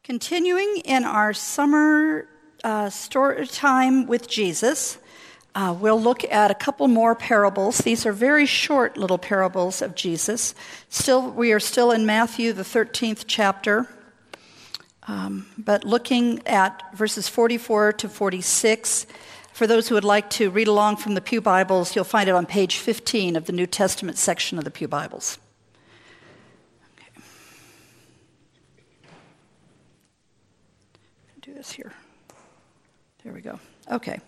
Continuing in our summer story time with Jesus, we'll look at a couple more parables. These are very short little parables of Jesus. We are still in Matthew, the 13th chapter, but looking at verses 44 to 46. For those who would like to read along from the Pew Bibles, you'll find it on page 15 of the New Testament section of the Pew Bibles. Do this here. There we go. Okay.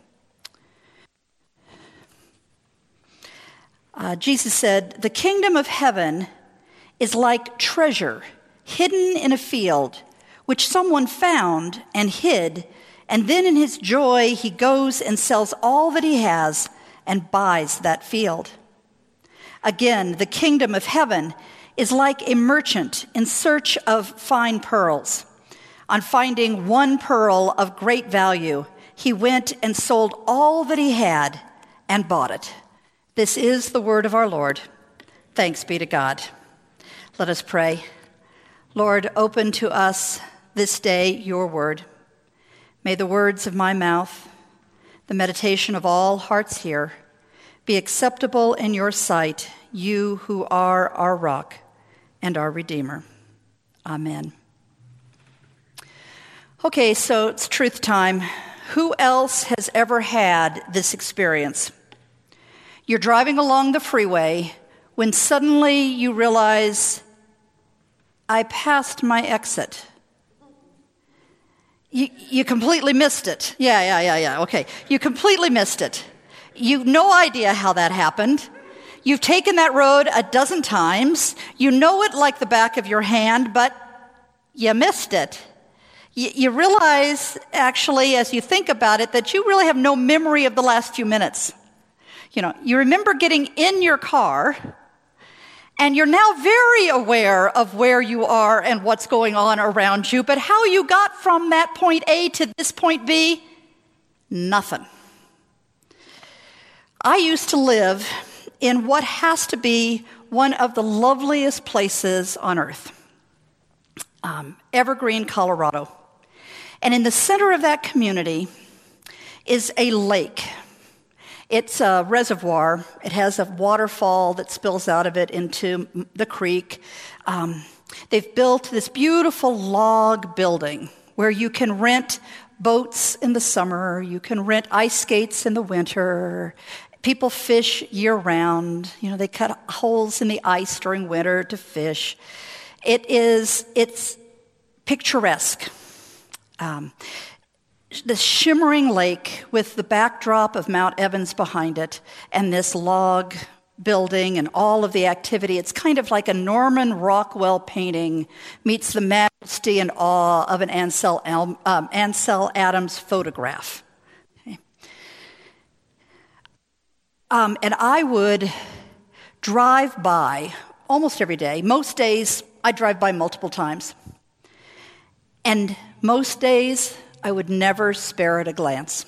Jesus said, "The kingdom of heaven is like treasure hidden in a field, which someone found and hid, and then in his joy he goes and sells all that he has and buys that field. Again, the kingdom of heaven is like a merchant in search of fine pearls. On finding one pearl of great value, he went and sold all that he had and bought it." This is the word of our Lord. Thanks be to God. Let us pray. Lord, open to us this day your word. May the words of my mouth, the meditation of all hearts here, be acceptable in your sight, you who are our rock and our Redeemer. Amen. Okay, so it's truth time. Who else has ever had this experience? You're driving along the freeway when suddenly you realize, I passed my exit. You completely missed it. Yeah. Okay. You completely missed it. You've no idea how that happened. You've taken that road a dozen times. You know it like the back of your hand, but you missed it. You realize, actually, as you think about it, that you really have no memory of the last few minutes. You remember getting in your car, and you're now very aware of where you are and what's going on around you, but how you got from that point A to this point B, nothing. I used to live in what has to be one of the loveliest places on earth, Evergreen, Colorado. And in the center of that community is a lake. It's a reservoir. It has a waterfall that spills out of it into the creek. They've built this beautiful log building where you can rent boats in the summer, you can rent ice skates in the winter. People fish year-round. They cut holes in the ice during winter to fish. It's picturesque. The shimmering lake with the backdrop of Mount Evans behind it and this log building and all of the activity. It's kind of like a Norman Rockwell painting meets the majesty and awe of an Ansel Adams photograph. Okay. And I would drive by almost every day. Most days, I drive by multiple times. And most days, I would never spare it a glance.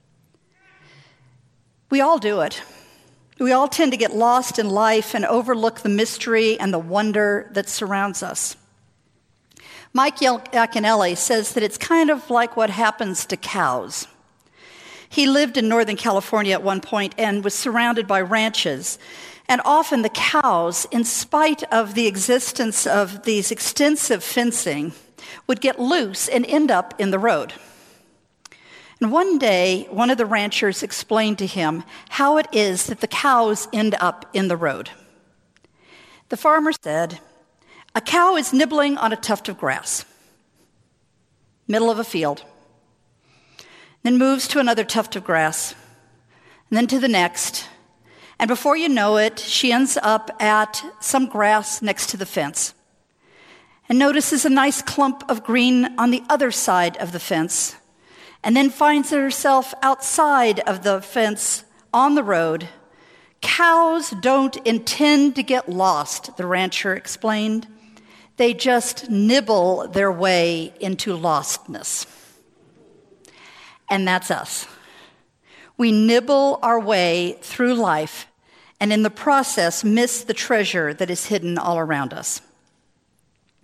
We all do it. We all tend to get lost in life and overlook the mystery and the wonder that surrounds us. Mike Yaconelli says that it's kind of like what happens to cows. He lived in Northern California at one point and was surrounded by ranches. And often the cows, in spite of the existence of these extensive fencing, would get loose and end up in the road. And one day, one of the ranchers explained to him how it is that the cows end up in the road. The farmer said, "A cow is nibbling on a tuft of grass, middle of a field, then moves to another tuft of grass, and then to the next, and before you know it, she ends up at some grass next to the fence, and notices a nice clump of green on the other side of the fence, and then finds herself outside of the fence on the road. Cows don't intend to get lost," the rancher explained. "They just nibble their way into lostness." And that's us. We nibble our way through life, and in the process miss the treasure that is hidden all around us.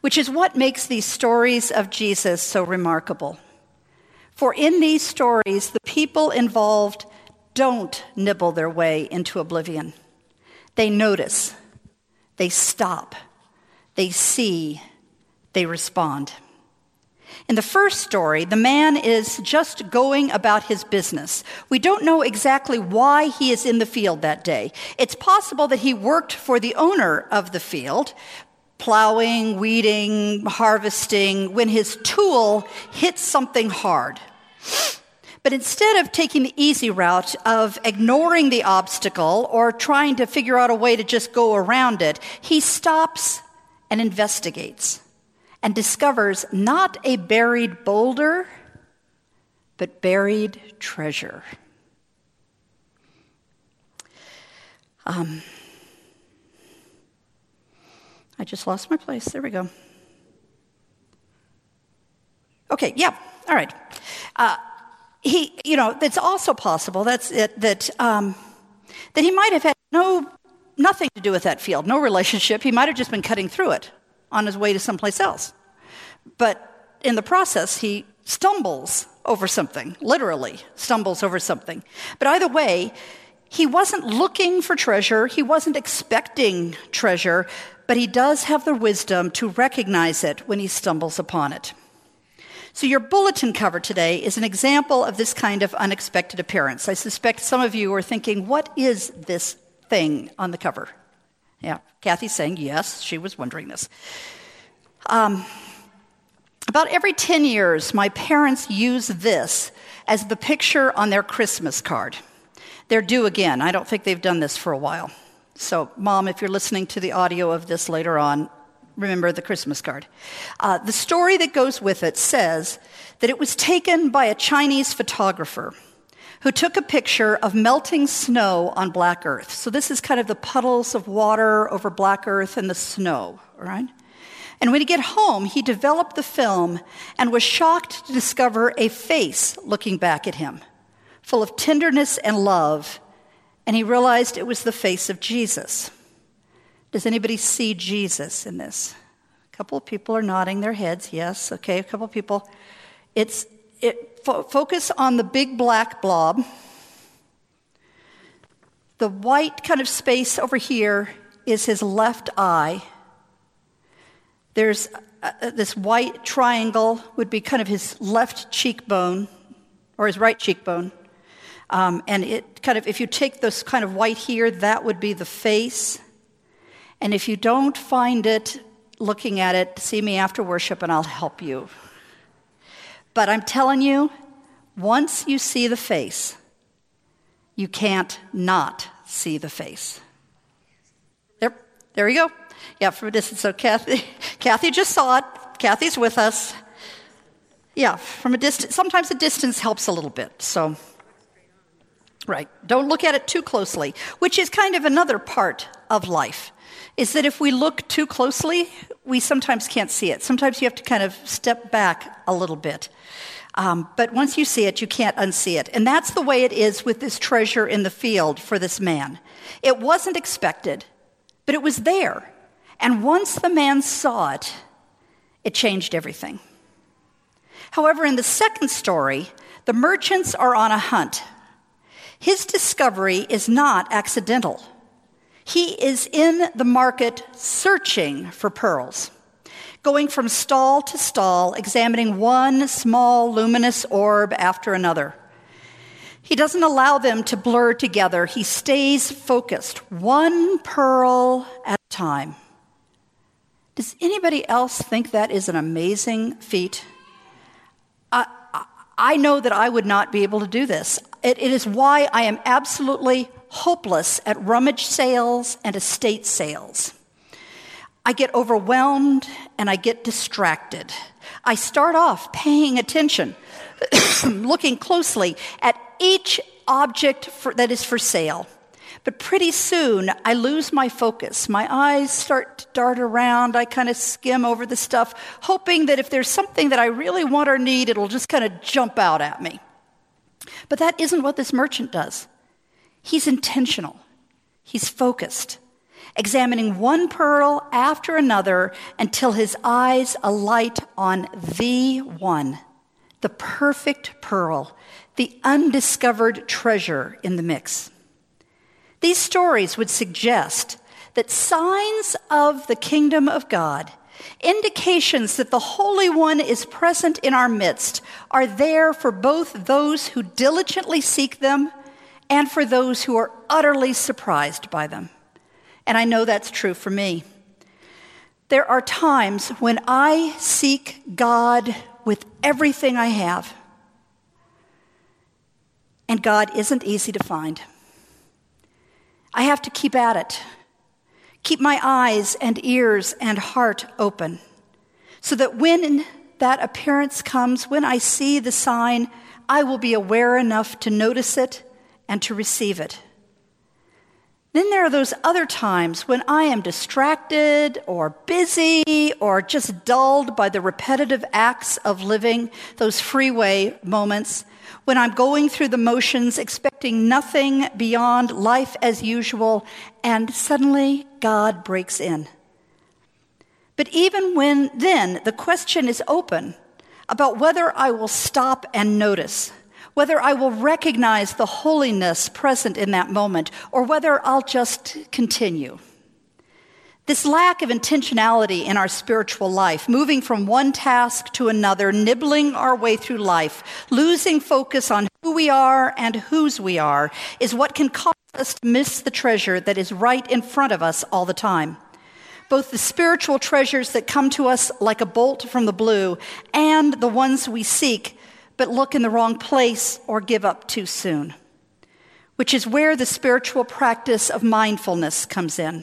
which is what makes these stories of Jesus so remarkable. For in these stories, the people involved don't nibble their way into oblivion. They notice, they stop, they see, they respond. In the first story, the man is just going about his business. We don't know exactly why he is in the field that day. It's possible that he worked for the owner of the field, plowing, weeding, harvesting, when his tool hit something hard. But instead of taking the easy route of ignoring the obstacle or trying to figure out a way to just go around it, he stops and investigates and discovers not a buried boulder, but buried treasure. I just lost my place. There we go. Okay, yeah, all right. It's also possible that he might have had nothing to do with that field, no relationship. He might have just been cutting through it on his way to someplace else. But in the process, he stumbles over something, literally stumbles over something. But either way, he wasn't looking for treasure. He wasn't expecting treasure, but he does have the wisdom to recognize it when he stumbles upon it. So your bulletin cover today is an example of this kind of unexpected appearance. I suspect some of you are thinking, what is this thing on the cover? Yeah, Kathy's saying yes, she was wondering this. About every 10 years, my parents use this as the picture on their Christmas card. They're due again. I don't think they've done this for a while. So, Mom, if you're listening to the audio of this later on, remember the Christmas card. The story that goes with it says that it was taken by a Chinese photographer who took a picture of melting snow on black earth. So this is kind of the puddles of water over black earth and the snow, all right? And when he got home, he developed the film and was shocked to discover a face looking back at him, full of tenderness and love, and he realized it was the face of Jesus. Does anybody see Jesus in this? A couple of people are nodding their heads. Yes, okay, a couple of people. Focus on the big black blob. The white kind of space over here is his left eye. There's this white triangle would be kind of his left cheekbone, or his right cheekbone. And it kind of, if you take this kind of white here, that would be the face. And if you don't find it, looking at it, see me after worship and I'll help you. But I'm telling you, once you see the face, you can't not see the face. There we go. Yeah, from a distance. So Kathy just saw it. Kathy's with us. Yeah, from a distance. Sometimes a distance helps a little bit. So, right. Don't look at it too closely, which is kind of another part of life, is that if we look too closely, we sometimes can't see it. Sometimes you have to kind of step back a little bit. But once you see it, you can't unsee it. And that's the way it is with this treasure in the field for this man. It wasn't expected, but it was there. And once the man saw it, it changed everything. However, in the second story, the merchants are on a hunt. His discovery is not accidental. He is in the market searching for pearls, going from stall to stall, examining one small luminous orb after another. He doesn't allow them to blur together. He stays focused, one pearl at a time. Does anybody else think that is an amazing feat? I know that I would not be able to do this. It is why I am absolutely hopeless at rummage sales and estate sales. I get overwhelmed and I get distracted. I start off paying attention, looking closely at each object that is for sale. But pretty soon, I lose my focus. My eyes start to dart around. I kind of skim over the stuff, hoping that if there's something that I really want or need, it'll just kind of jump out at me. But that isn't what this merchant does. He's intentional. He's focused. examining one pearl after another until his eyes alight on the one, the perfect pearl, the undiscovered treasure in the mix. These stories would suggest that signs of the kingdom of God, indications that the Holy One is present in our midst, are there for both those who diligently seek them and for those who are utterly surprised by them. And I know that's true for me. There are times when I seek God with everything I have, and God isn't easy to find. I have to keep at it, keep my eyes and ears and heart open, so that when that appearance comes, when I see the sign, I will be aware enough to notice it and to receive it. Then there are those other times when I am distracted or busy or just dulled by the repetitive acts of living, those freeway moments, when I'm going through the motions, expecting nothing beyond life as usual, and suddenly God breaks in. But even when then, the question is open about whether I will stop and notice, whether I will recognize the holiness present in that moment, or whether I'll just continue. This lack of intentionality in our spiritual life, moving from one task to another, nibbling our way through life, losing focus on who we are and whose we are, is what can cause us to miss the treasure that is right in front of us all the time. Both the spiritual treasures that come to us like a bolt from the blue and the ones we seek but look in the wrong place or give up too soon, which is where the spiritual practice of mindfulness comes in.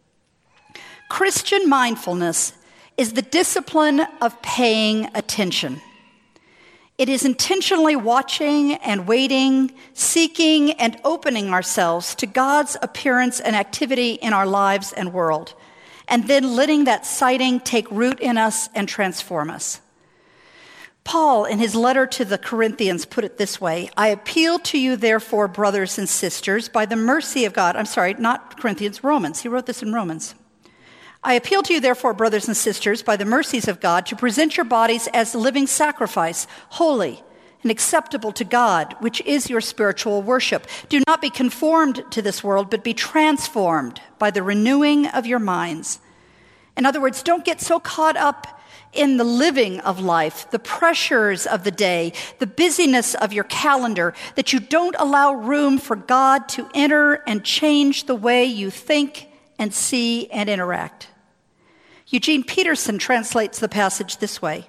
Christian mindfulness is the discipline of paying attention. It is intentionally watching and waiting, seeking and opening ourselves to God's appearance and activity in our lives and world, and then letting that sighting take root in us and transform us. Paul, in his letter to the Corinthians, put it this way: I appeal to you, therefore, brothers and sisters, by the mercy of God. I'm sorry, not Corinthians, Romans. He wrote this in Romans. I appeal to you, therefore, brothers and sisters, by the mercies of God, to present your bodies as a living sacrifice, holy and acceptable to God, which is your spiritual worship. Do not be conformed to this world, but be transformed by the renewing of your minds. In other words, don't get so caught up in the living of life, the pressures of the day, the busyness of your calendar, that you don't allow room for God to enter and change the way you think and see and interact. Eugene Peterson translates the passage this way.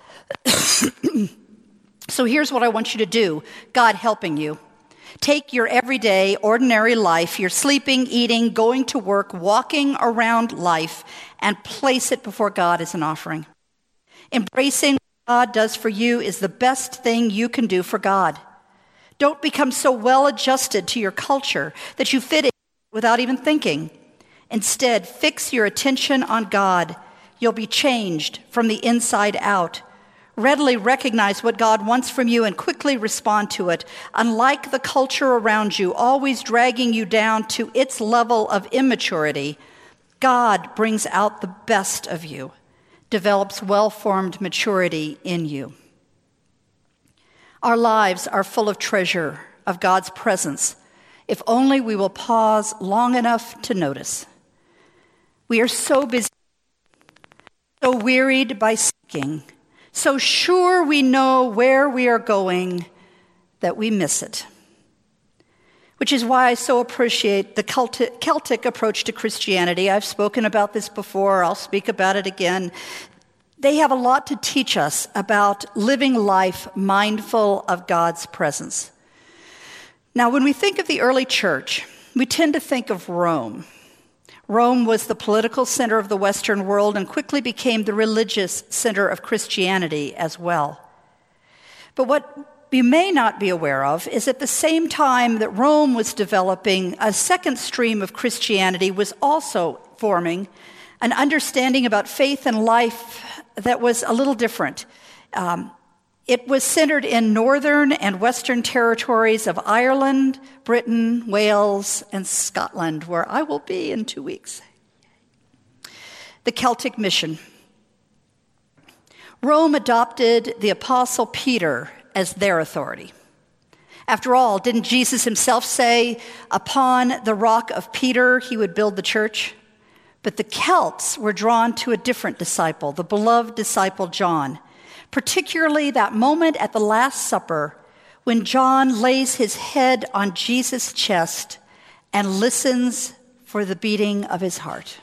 So here's what I want you to do, God helping you. Take your everyday, ordinary life, your sleeping, eating, going to work, walking around life, and place it before God as an offering. Embracing what God does for you is the best thing you can do for God. Don't become so well adjusted to your culture that you fit in without even thinking. Instead, fix your attention on God. You'll be changed from the inside out. Readily recognize what God wants from you and quickly respond to it. Unlike the culture around you, always dragging you down to its level of immaturity, God brings out the best of you, develops well-formed maturity in you. Our lives are full of treasure, of God's presence, if only we will pause long enough to notice. We are so busy, so wearied by seeking, so sure we know where we are going that we miss it. Which is why I so appreciate the Celtic approach to Christianity. I've spoken about this before. I'll speak about it again. They have a lot to teach us about living life mindful of God's presence. Now, when we think of the early church, we tend to think of Rome. Rome was the political center of the Western world and quickly became the religious center of Christianity as well. But what you may not be aware of is at the same time that Rome was developing, a second stream of Christianity was also forming, an understanding about faith and life that was a little different. It was centered in northern and western territories of Ireland, Britain, Wales, and Scotland, where I will be in 2 weeks. the Celtic mission. Rome adopted the Apostle Peter as their authority. After all, didn't Jesus himself say, upon the rock of Peter he would build the church? But the Celts were drawn to a different disciple, the beloved disciple John, particularly that moment at the Last Supper when John lays his head on Jesus' chest and listens for the beating of his heart.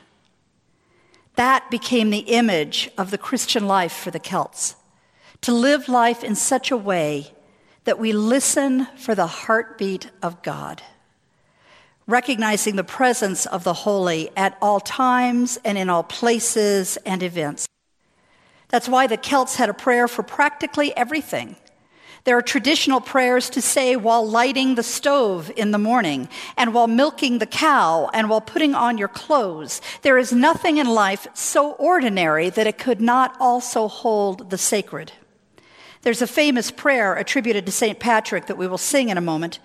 That became the image of the Christian life for the Celts, to live life in such a way that we listen for the heartbeat of God, recognizing the presence of the holy at all times and in all places and events. That's why the Celts had a prayer for practically everything. There are traditional prayers to say while lighting the stove in the morning, and while milking the cow, and while putting on your clothes. There is nothing in life so ordinary that it could not also hold the sacred. There's a famous prayer attributed to St. Patrick that we will sing in a moment.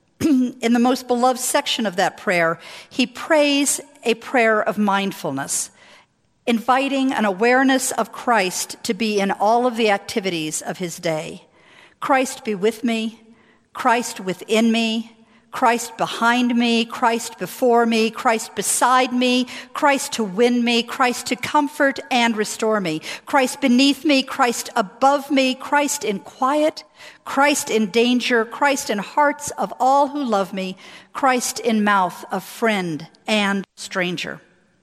In the most beloved section of that prayer, he prays a prayer of mindfulness, inviting an awareness of Christ to be in all of the activities of his day. Christ be with me, Christ within me, Christ behind me, Christ before me, Christ beside me, Christ to win me, Christ to comfort and restore me, Christ beneath me, Christ above me, Christ in quiet, Christ in danger, Christ in hearts of all who love me, Christ in mouth of friend and stranger.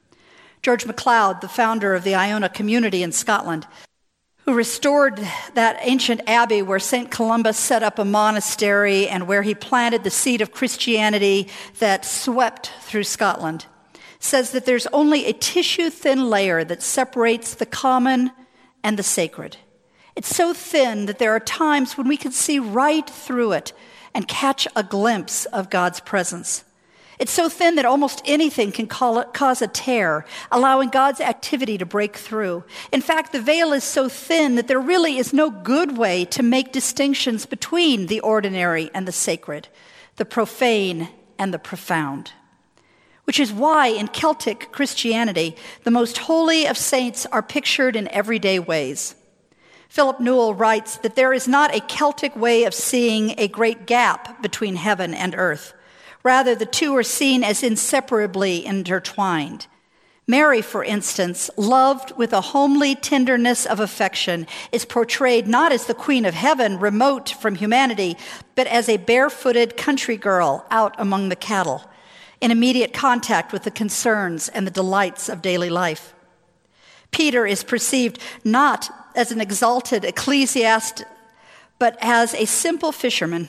George MacLeod, the founder of the Iona community in Scotland, who restored that ancient abbey where St. Columba set up a monastery and where he planted the seed of Christianity that swept through Scotland, says that there's only a tissue-thin layer that separates the common and the sacred. It's so thin that there are times when we can see right through it and catch a glimpse of God's presence. It's so thin that almost anything can cause a tear, allowing God's activity to break through. In fact, the veil is so thin that there really is no good way to make distinctions between the ordinary and the sacred, the profane and the profound. Which is why in Celtic Christianity, the most holy of saints are pictured in everyday ways. Philip Newell writes that there is not a Celtic way of seeing a great gap between heaven and earth. Rather, the two are seen as inseparably intertwined. Mary, for instance, loved with a homely tenderness of affection, is portrayed not as the Queen of Heaven, remote from humanity, but as a barefooted country girl out among the cattle, in immediate contact with the concerns and the delights of daily life. Peter is perceived not as an exalted ecclesiast, but as a simple fisherman,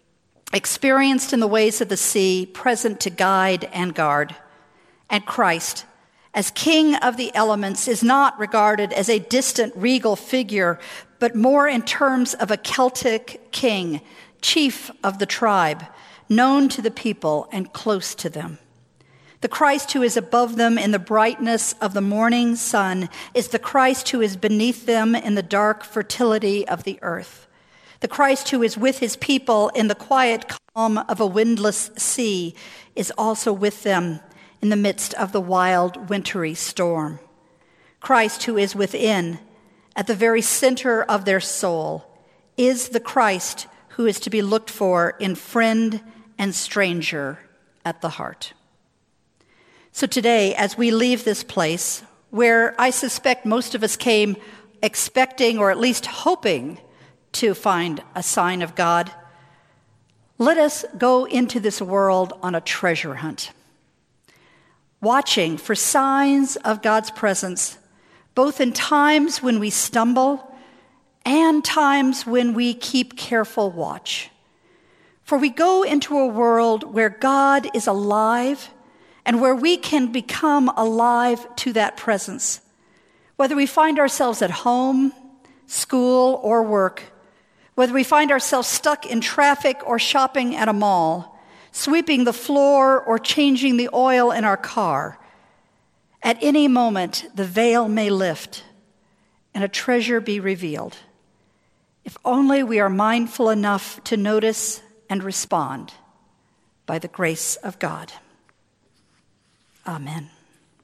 experienced in the ways of the sea, present to guide and guard. And Christ, as King of the elements, is not regarded as a distant regal figure, but more in terms of a Celtic king, chief of the tribe, known to the people and close to them. The Christ who is above them in the brightness of the morning sun is the Christ who is beneath them in the dark fertility of the earth. The Christ who is with his people in the quiet calm of a windless sea is also with them in the midst of the wild wintry storm. Christ who is within, at the very center of their soul, is the Christ who is to be looked for in friend and stranger at the heart. So today, as we leave this place, where I suspect most of us came expecting or at least hoping to find a sign of God, let us go into this world on a treasure hunt, watching for signs of God's presence, both in times when we stumble and times when we keep careful watch. For we go into a world where God is alive and where we can become alive to that presence. Whether we find ourselves at home, school, or work, whether we find ourselves stuck in traffic or shopping at a mall, sweeping the floor or changing the oil in our car, at any moment the veil may lift and a treasure be revealed. If only we are mindful enough to notice and respond by the grace of God. Amen.